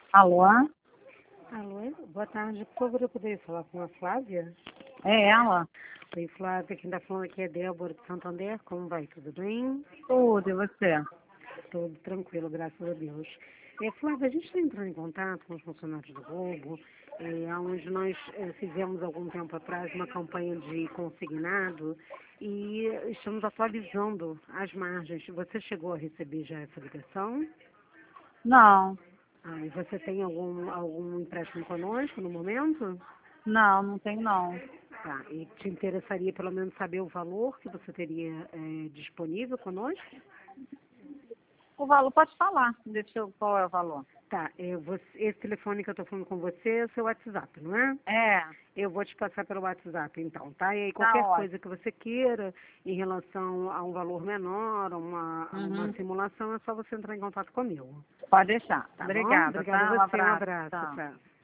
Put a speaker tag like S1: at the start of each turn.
S1: Alô?
S2: Alô, boa tarde. Por favor, eu poderia falar com a Flávia?
S1: É ela?
S2: Oi, Flávia, quem está falando aqui é Débora de Santander. Como vai? Tudo bem?
S1: Tudo, e você?
S2: Tudo tranquilo, graças a Deus. Flávia, a gente está entrando em contato com os funcionários do Globo, onde nós fizemos algum tempo atrás uma campanha de consignado e estamos atualizando as margens. Você chegou a receber já essa ligação?
S1: Não,
S2: E você tem algum empréstimo conosco no momento?
S1: não tem não.
S2: Tá, e te interessaria pelo menos saber o valor que você teria disponível conosco?
S1: O valor pode falar, deixa eu, qual é o valor?
S2: Tá, esse telefone que eu estou falando com você é o seu WhatsApp, não é?
S1: É,
S2: Eu vou te passar pelo WhatsApp então, tá? E aí
S1: tá
S2: qualquer coisa
S1: ótimo.
S2: que você queira em relação a um valor menor, a uma
S1: Uhum.
S2: simulação, é só você entrar em contato comigo.
S1: Pode deixar.
S2: Tá bom?
S1: Obrigada,
S2: Obrigada a
S1: tá? Um
S2: você, um
S1: abraço.
S2: abraço,
S1: Tchau.
S2: tchau.